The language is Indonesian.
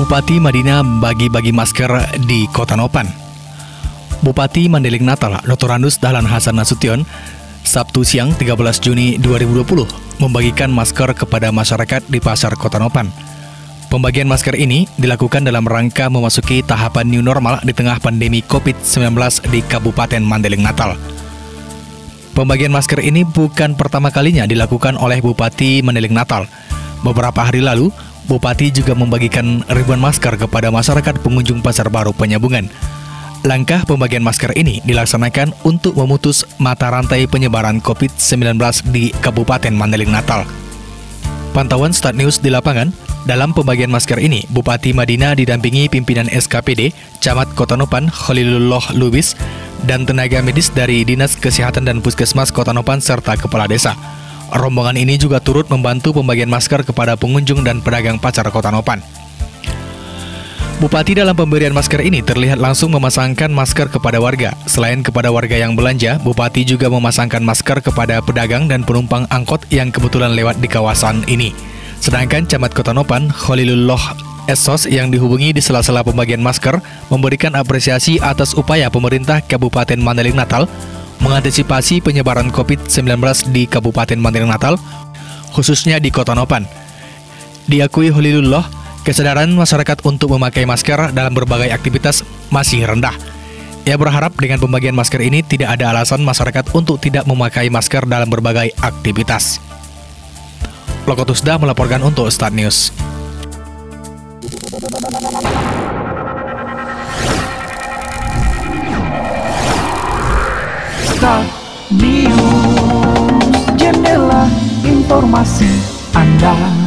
Bupati Madinah bagi-bagi masker di Kota Nopan. Bupati Mandailing Natal, Dr. Andus Dahlan Hasan Nasution, Sabtu siang 13 Juni 2020, membagikan masker kepada masyarakat di Pasar Kota Nopan. Pembagian masker ini dilakukan dalam rangka memasuki tahapan new normal di tengah pandemi COVID-19 di Kabupaten Mandailing Natal. Pembagian masker ini bukan pertama kalinya dilakukan oleh Bupati Mandailing Natal. Beberapa hari lalu, Bupati juga membagikan ribuan masker kepada masyarakat pengunjung Pasar Baru Penyambungan. Langkah pembagian masker ini dilaksanakan untuk memutus mata rantai penyebaran COVID-19 di Kabupaten Mandailing Natal. Pantauan Start News di lapangan, dalam pembagian masker ini, Bupati Madinah didampingi pimpinan SKPD, Camat Kota Nopan, Khalilullah Lubis, dan tenaga medis dari Dinas Kesehatan dan Puskesmas Kota Nopan serta Kepala Desa. Rombongan ini juga turut membantu pembagian masker kepada pengunjung dan pedagang pasar Kota Nopan. Bupati dalam pemberian masker ini terlihat langsung memasangkan masker kepada warga. Selain kepada warga yang belanja, Bupati juga memasangkan masker kepada pedagang dan penumpang angkot yang kebetulan lewat di kawasan ini. Sedangkan Camat Kota Nopan, Khalilullah Esos, yang dihubungi di sela-sela pembagian masker, memberikan apresiasi atas upaya pemerintah Kabupaten Mandailing Natal mengantisipasi penyebaran COVID-19 di Kabupaten Mandailing Natal, khususnya di Kota Nopan. Diakui Khalilullah, kesadaran masyarakat untuk memakai masker dalam berbagai aktivitas masih rendah. Ia berharap dengan pembagian masker ini tidak ada alasan masyarakat untuk tidak memakai masker dalam berbagai aktivitas. Lokotusda melaporkan untuk Start News. Start News, jendela informasi Anda.